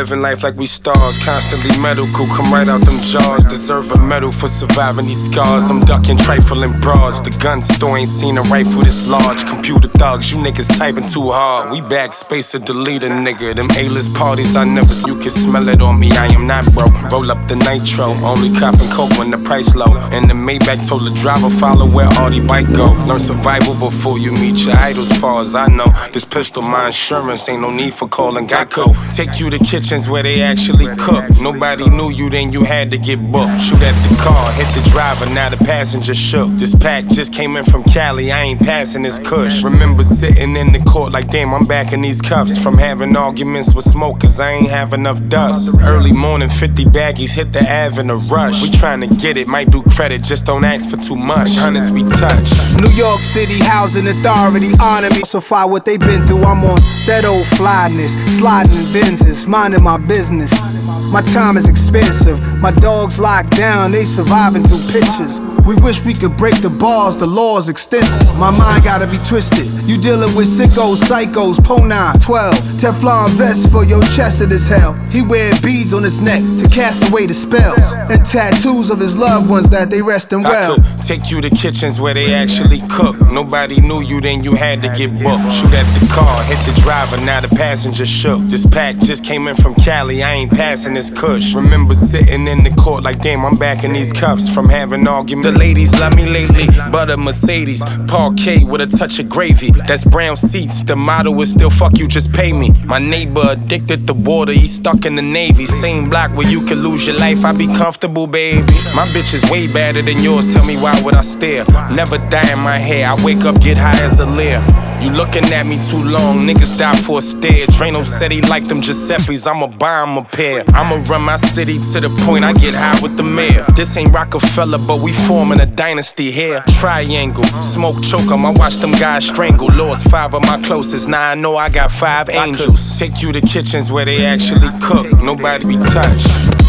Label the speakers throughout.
Speaker 1: living life like we stars. Constantly medical, come right out them jaws. Deserve a medal for surviving these scars. I'm ducking trifling bras. The gun store ain't seen a rifle this large. Computer thugs, you niggas typing too hard. We backspace or delete a nigga. Them A-list parties I never see. You can smell it on me, I am not broke. Roll up the nitro, only copping coke when the price low. And the Maybach told the driver, follow where all the bike go. Learn survival before you meet your idols, far as I know. This pistol, my insurance, ain't no need for calling Geico. Take you to kitchens where they actually cook. Nobody knew you, then you had to get booked. Shoot at the car, hit the driver, now the passenger shook. This pack just came in from Cali, I ain't passing this kush. Remember sitting in the court like, damn, I'm back in these cuffs. From having arguments with smokers, I ain't have enough dust. Early morning, 50 baggies hit the Ave in a rush. We tryna get it, might do credit, just don't ask for too much. Hundreds we touch.
Speaker 2: New York City Housing Authority honor me. So far what they been through, I'm on that old flyness. Sliding in Benzes, minding my business. My time is expensive, my dogs locked down, they surviving through pictures. We wish we could break the bars, the law's extensive. My mind gotta be twisted. You dealing with sickos, psychos, P9, 12. Teflon vest for your chest, it is hell. He wear beads on his neck to cast away the spells. And tattoos of his loved ones that they rest in well.
Speaker 1: I could take you to kitchens where they actually cook. Nobody knew you, then you had to get booked. Shoot at the car, hit the driver, now the passenger shook. This pack just came in from Cali, I ain't passing this kush. Remember sitting in the court like, damn, I'm back in these cuffs. From having arguments. The ladies love me lately, but a Mercedes Parquet with a touch of gravy. That's brown seats, the motto is still fuck you, just pay me. My neighbor addicted to water, he's stuck in the Navy. Same block where you can lose your life, I be comfortable, baby. My bitch is way better than yours, tell me why would I stare? Never dye in my hair, I wake up, get high as a leer. You looking at me too long, niggas die for a stare. Drano said he liked them Giuseppe's, I'ma buy him a pair. I'ma run my city to the point I get high with the mayor. This ain't Rockefeller, but we forming a dynasty here. Triangle, smoke choke 'em, I watch them guys strangle. Lost 5 of my closest, now I know I got 5 angels. Take you to kitchens where they actually cook, nobody be touched.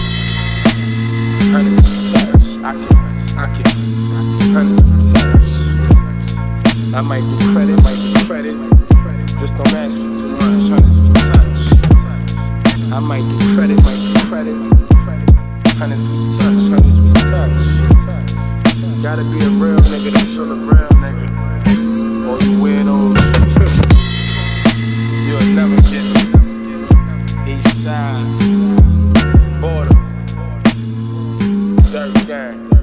Speaker 1: Hundreds be touched, I can, hundreds be touched. I might do credit, just don't ask for too much, hundreds be touched. I might do credit, hundreds be touched. Gotta be a real nigga to feel a real nigga. All you weirdos, you'll never get me. East side, border, dirt gang.